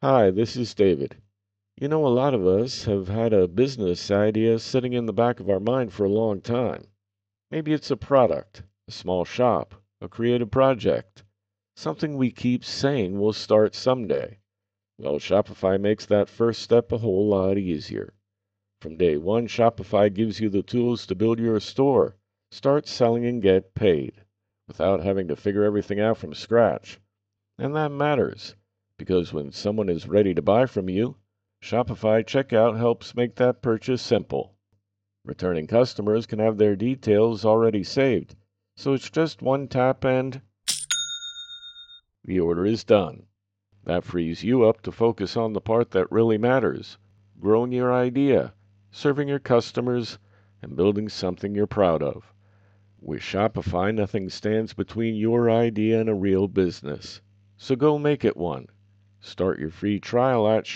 Hi, this is David. A lot of us have had a business idea sitting in the back of our mind for a long time. Maybe it's a product, a small shop, a creative project, something we keep saying we'll start someday. Well, Shopify makes that first step a whole lot easier. From day one, Shopify gives you the tools to build your store, start selling, and get paid without having to figure everything out from scratch. And that matters because when someone is ready to buy from you, Shopify checkout helps make that purchase simple. Returning customers can have their details already saved, so it's just one tap and the order is done. That frees you up to focus on the part that really matters: growing your idea, serving your customers, and building something you're proud of. With Shopify, nothing stands between your idea and a real business. So go make it one. Start your free trial at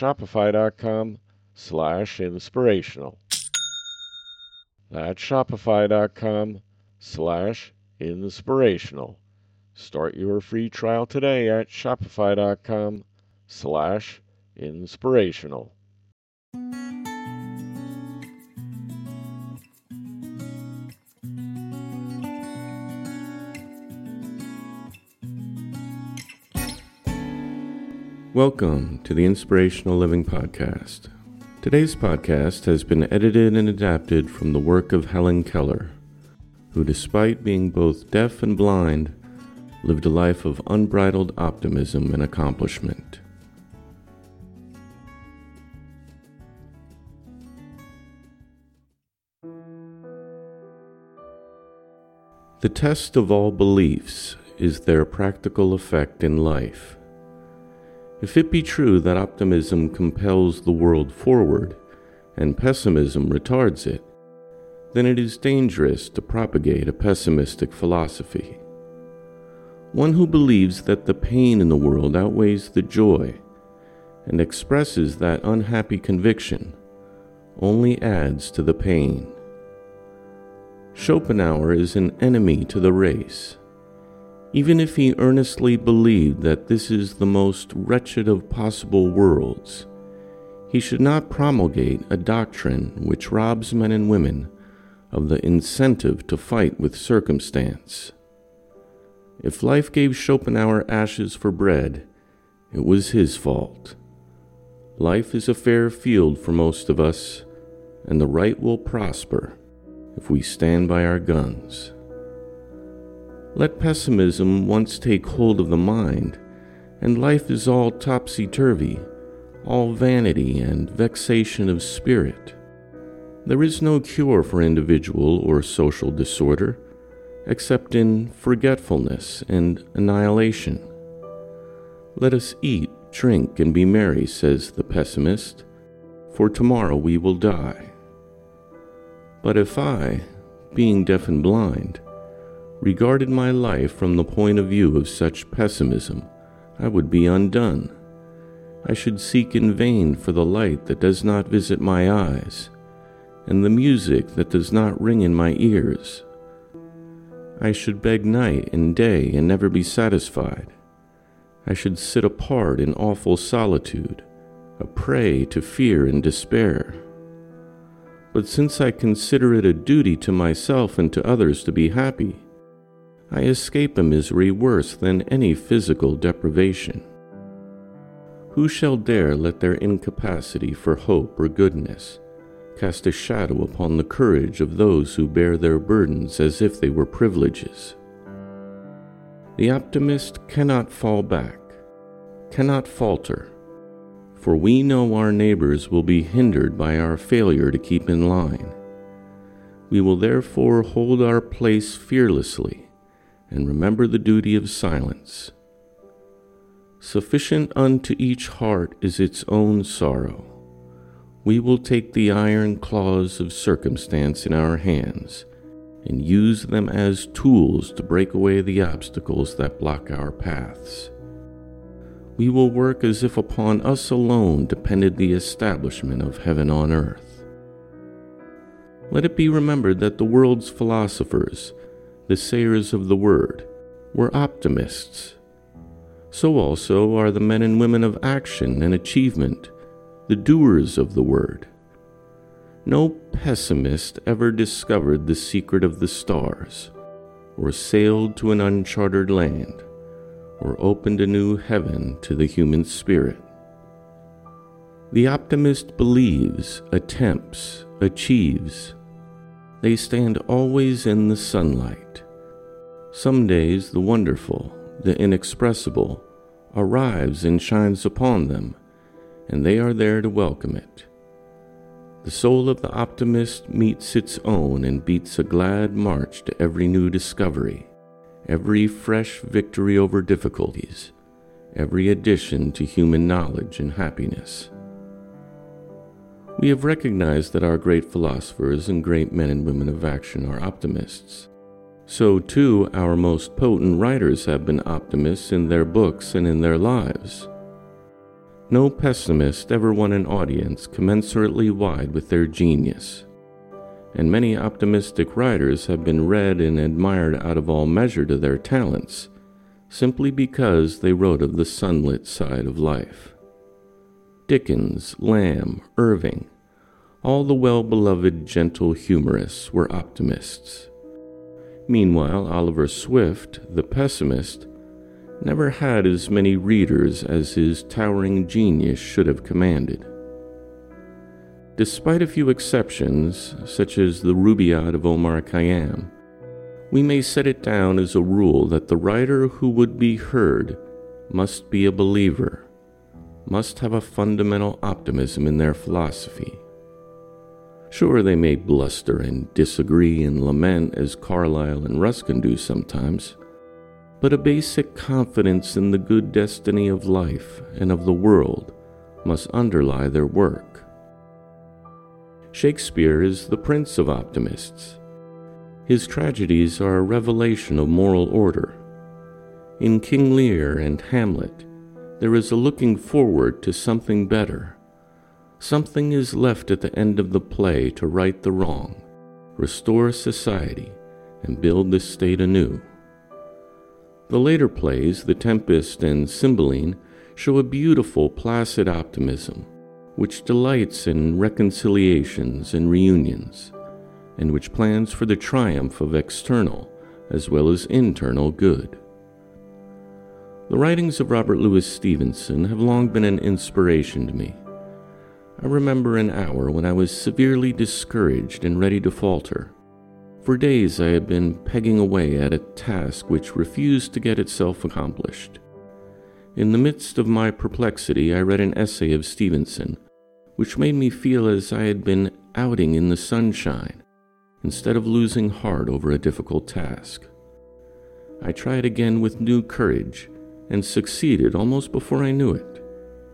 shopify.com/inspirational. That's shopify.com/inspirational. Start your free trial today at shopify.com/inspirational. Welcome to the Inspirational Living Podcast. Today's podcast has been edited and adapted from the work of Helen Keller, who, despite being both deaf and blind, lived a life of unbridled optimism and accomplishment. The test of all beliefs is their practical effect in life. If it be true that optimism compels the world forward and pessimism retards it, then it is dangerous to propagate a pessimistic philosophy. One who believes that the pain in the world outweighs the joy and expresses that unhappy conviction only adds to the pain. Schopenhauer is an enemy to the race. Even if he earnestly believed that this is the most wretched of possible worlds, he should not promulgate a doctrine which robs men and women of the incentive to fight with circumstance. If life gave Schopenhauer ashes for bread, it was his fault. Life is a fair field for most of us, and the right will prosper if we stand by our guns. Let pessimism once take hold of the mind, and life is all topsy-turvy, all vanity and vexation of spirit. There is no cure for individual or social disorder, except in forgetfulness and annihilation. Let us eat, drink, and be merry, says the pessimist, for tomorrow we will die. But if I, being deaf and blind, regarded my life from the point of view of such pessimism, I would be undone. I should seek in vain for the light that does not visit my eyes, and the music that does not ring in my ears. I should beg night and day and never be satisfied. I should sit apart in awful solitude, a prey to fear and despair. But since I consider it a duty to myself and to others to be happy, I escape a misery worse than any physical deprivation. Who shall dare let their incapacity for hope or goodness cast a shadow upon the courage of those who bear their burdens as if they were privileges? The optimist cannot fall back, cannot falter, for we know our neighbors will be hindered by our failure to keep in line. We will therefore hold our place fearlessly and remember the duty of silence. Sufficient unto each heart is its own sorrow. We will take the iron claws of circumstance in our hands and use them as tools to break away the obstacles that block our paths. We will work as if upon us alone depended the establishment of heaven on earth. Let it be remembered that the world's philosophers, the sayers of the word, were optimists. So also are the men and women of action and achievement, the doers of the word. No pessimist ever discovered the secret of the stars, or sailed to an uncharted land, or opened a new heaven to the human spirit. The optimist believes, attempts, achieves. They stand always in the sunlight. Some days the wonderful, the inexpressible, arrives and shines upon them, and they are there to welcome it. The soul of the optimist meets its own and beats a glad march to every new discovery, every fresh victory over difficulties, every addition to human knowledge and happiness. We have recognized that our great philosophers and great men and women of action are optimists. So too our most potent writers have been optimists in their books and in their lives. No pessimist ever won an audience commensurately wide with their genius, and many optimistic writers have been read and admired out of all measure to their talents, simply because they wrote of the sunlit side of life. Dickens, Lamb, Irving, all the well-beloved gentle humorists were optimists. Meanwhile, Oliver Swift, the pessimist, never had as many readers as his towering genius should have commanded. Despite a few exceptions, such as the Rubaiyat of Omar Khayyam, we may set it down as a rule that the writer who would be heard must be a believer, must have a fundamental optimism in their philosophy. Sure, they may bluster and disagree and lament as Carlyle and Ruskin do sometimes, but a basic confidence in the good destiny of life and of the world must underlie their work. Shakespeare is the prince of optimists. His tragedies are a revelation of moral order. In King Lear and Hamlet, there is a looking forward to something better. Something is left at the end of the play to right the wrong, restore society, and build the state anew. The later plays, The Tempest and Cymbeline, show a beautiful, placid optimism, which delights in reconciliations and reunions, and which plans for the triumph of external as well as internal good. The writings of Robert Louis Stevenson have long been an inspiration to me. I remember an hour when I was severely discouraged and ready to falter. For days I had been pegging away at a task which refused to get itself accomplished. In the midst of my perplexity, I read an essay of Stevenson, which made me feel as I had been outing in the sunshine, instead of losing heart over a difficult task. I tried again with new courage, and succeeded almost before I knew it.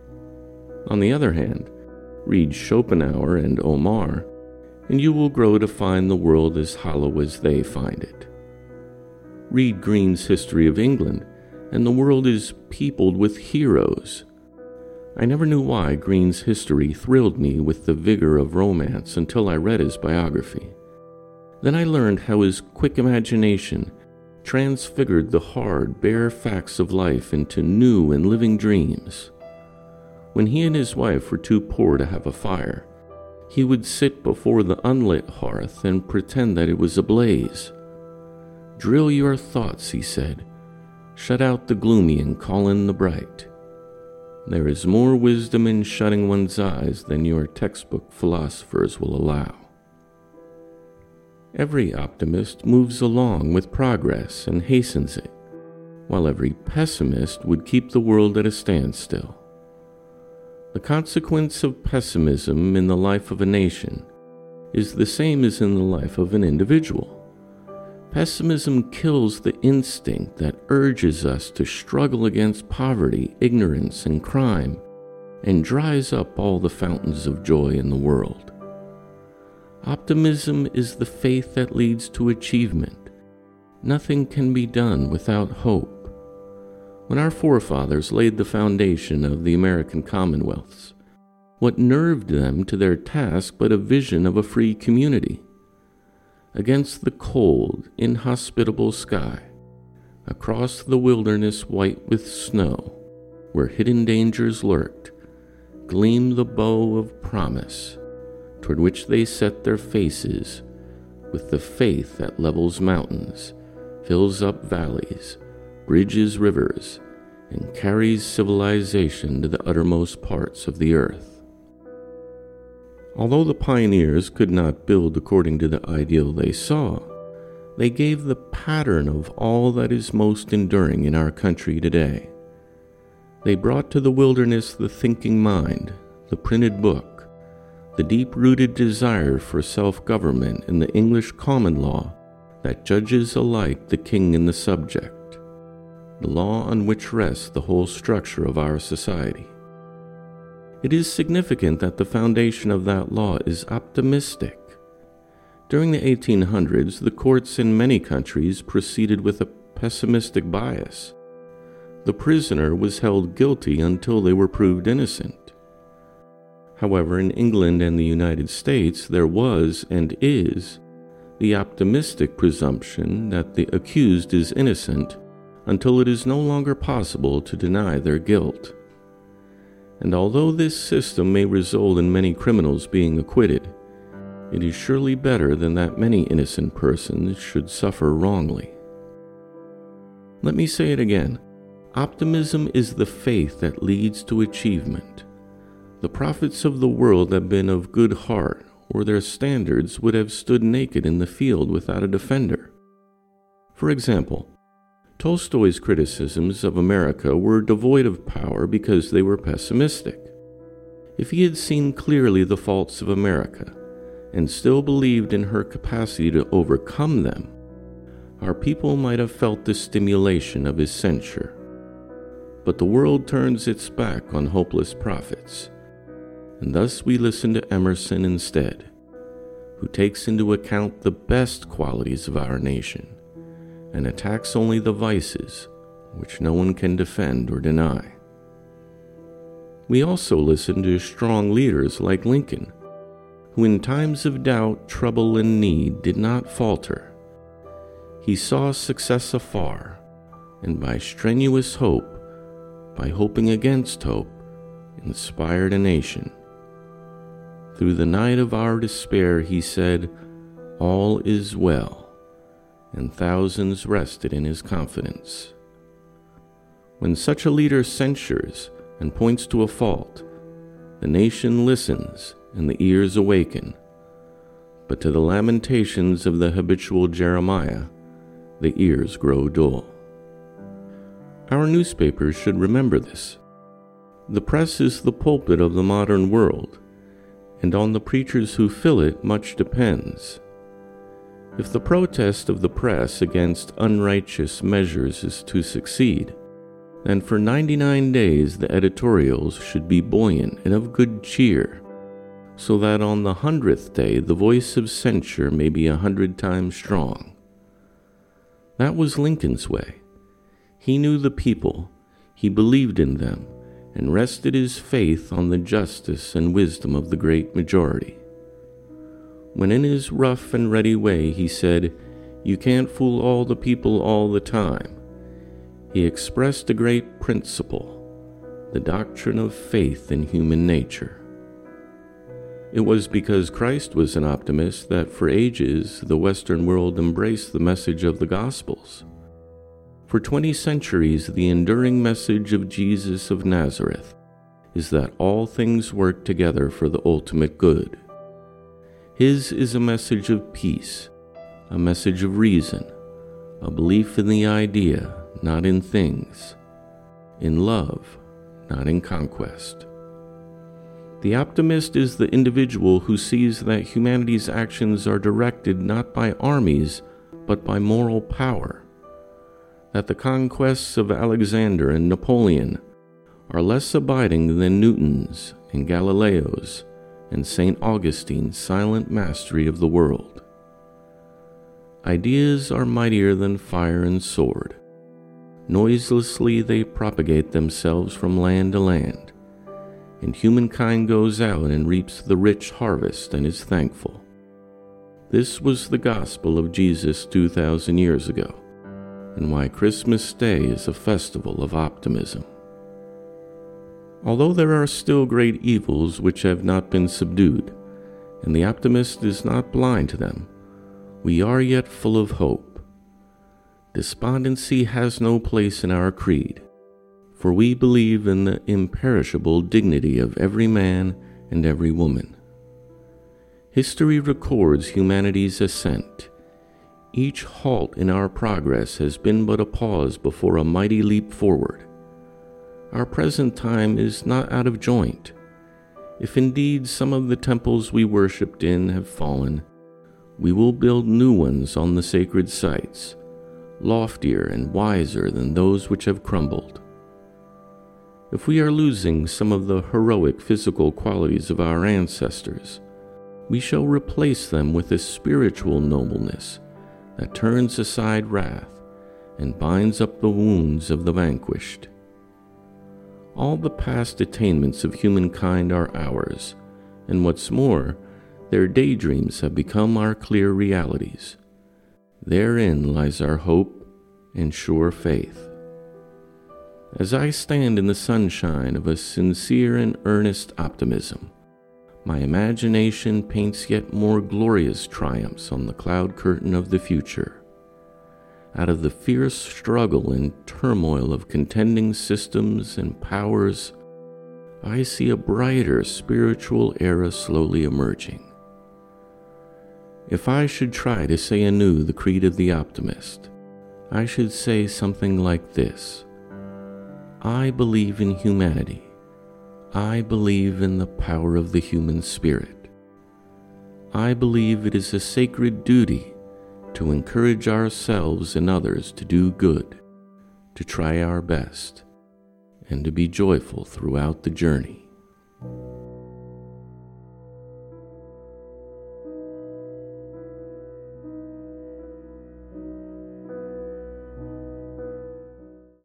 On the other hand, read Schopenhauer and Omar, and you will grow to find the world as hollow as they find it. Read Green's History of England, and the world is peopled with heroes. I never knew why Green's history thrilled me with the vigor of romance until I read his biography. Then I learned how his quick imagination transfigured the hard, bare facts of life into new and living dreams. When he and his wife were too poor to have a fire, he would sit before the unlit hearth and pretend that it was ablaze. "Drill your thoughts," he said. "Shut out the gloomy and call in the bright." There is more wisdom in shutting one's eyes than your textbook philosophers will allow. Every optimist moves along with progress and hastens it, while every pessimist would keep the world at a standstill. The consequence of pessimism in the life of a nation is the same as in the life of an individual. Pessimism kills the instinct that urges us to struggle against poverty, ignorance, and crime, and dries up all the fountains of joy in the world. Optimism is the faith that leads to achievement. Nothing can be done without hope. When our forefathers laid the foundation of the American Commonwealths, what nerved them to their task but a vision of a free community? Against the cold, inhospitable sky, across the wilderness white with snow, where hidden dangers lurked, gleamed the bow of promise, toward which they set their faces, with the faith that levels mountains, fills up valleys, bridges rivers, and carries civilization to the uttermost parts of the earth. Although the pioneers could not build according to the ideal they saw, they gave the pattern of all that is most enduring in our country today. They brought to the wilderness the thinking mind, the printed book, the deep-rooted desire for self-government in the English common law that judges alike the king and the subject, the law on which rests the whole structure of our society. It is significant that the foundation of that law is optimistic. During the 1800s, the courts in many countries proceeded with a pessimistic bias. The prisoner was held guilty until they were proved innocent. However, in England and the United States, there was and is the optimistic presumption that the accused is innocent until it is no longer possible to deny their guilt. And although this system may result in many criminals being acquitted, it is surely better than that many innocent persons should suffer wrongly. Let me say it again. Optimism is the faith that leads to achievement. The prophets of the world have been of good heart, or their standards would have stood naked in the field without a defender. For example, Tolstoy's criticisms of America were devoid of power because they were pessimistic. If he had seen clearly the faults of America and still believed in her capacity to overcome them, our people might have felt the stimulation of his censure. But the world turns its back on hopeless prophets, and thus we listen to Emerson instead, who takes into account the best qualities of our nation and attacks only the vices which no one can defend or deny. We also listen to strong leaders like Lincoln, who in times of doubt, trouble, and need did not falter. He saw success afar, and by strenuous hope, by hoping against hope, inspired a nation. Through the night of our despair, he said, "All is well," and thousands rested in his confidence. When such a leader censures and points to a fault, the nation listens and the ears awaken. But to the lamentations of the habitual Jeremiah, the ears grow dull. Our newspapers should remember this. The press is the pulpit of the modern world, and on the preachers who fill it much depends. If the protest of the press against unrighteous measures is to succeed, then for 99 days the editorials should be buoyant and of good cheer, so that on the 100th day the voice of censure may be 100 times strong. That was Lincoln's way. He knew the people, he believed in them, and rested his faith on the justice and wisdom of the great majority. When in his rough and ready way he said, "You can't fool all the people all the time," he expressed a great principle, the doctrine of faith in human nature. It was because Christ was an optimist that for ages the Western world embraced the message of the Gospels. For 20 centuries, the enduring message of Jesus of Nazareth is that all things work together for the ultimate good. His is a message of peace, a message of reason, a belief in the idea, not in things, in love, not in conquest. The optimist is the individual who sees that humanity's actions are directed not by armies, but by moral power, that the conquests of Alexander and Napoleon are less abiding than Newton's and Galileo's and St. Augustine's silent mastery of the world. Ideas are mightier than fire and sword. Noiselessly they propagate themselves from land to land, and humankind goes out and reaps the rich harvest and is thankful. This was the gospel of Jesus 2,000 years ago, and why Christmas Day is a festival of optimism. Although there are still great evils which have not been subdued, and the optimist is not blind to them, we are yet full of hope. Despondency has no place in our creed, for we believe in the imperishable dignity of every man and every woman. History records humanity's ascent. Each halt in our progress has been but a pause before a mighty leap forward. Our present time is not out of joint. If indeed some of the temples we worshipped in have fallen, we will build new ones on the sacred sites, loftier and wiser than those which have crumbled. If we are losing some of the heroic physical qualities of our ancestors, we shall replace them with a spiritual nobleness that turns aside wrath and binds up the wounds of the vanquished. All the past attainments of humankind are ours, and what's more, their daydreams have become our clear realities. Therein lies our hope and sure faith. As I stand in the sunshine of a sincere and earnest optimism, my imagination paints yet more glorious triumphs on the cloud curtain of the future. Out of the fierce struggle and turmoil of contending systems and powers, I see a brighter spiritual era slowly emerging. If I should try to say anew the creed of the optimist, I should say something like this: I believe in humanity. I believe in the power of the human spirit. I believe it is a sacred duty to encourage ourselves and others to do good, to try our best, and to be joyful throughout the journey.